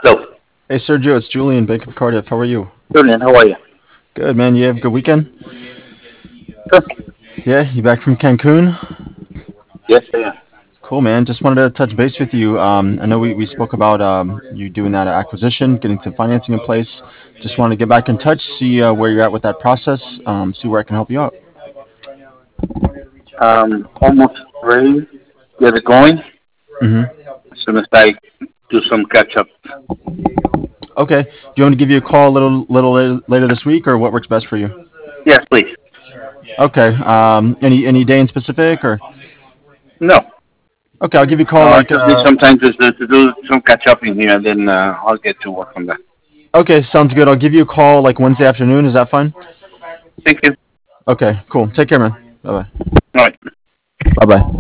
Hello, Hey Sergio, it's Julian, Bank of Cardiff. How are you? Julian. How are you? Good, man. You have a good weekend? Sure. Yeah, you back from Cancun? Yes, I am. Cool, man. Just wanted to touch base with you. I know we spoke about you doing that acquisition, getting some financing in place. Just wanted to get back in touch, see where you're at with that process, see where I can help you out. Almost ready. Get it going. hmm As soon as I do some catch up. Okay. Do you want me to give you a call a little later this week, or what works best for you? Yes, please. Okay. Any day in specific, or No, okay, I'll give you a no. call I like just need some time to do some catch up in here, and then I'll get to work on that. okay, sounds good. I'll give you a call like Wednesday afternoon. Is that fine? Thank you. Okay, cool. Take care, man. Bye bye. All right. Bye bye.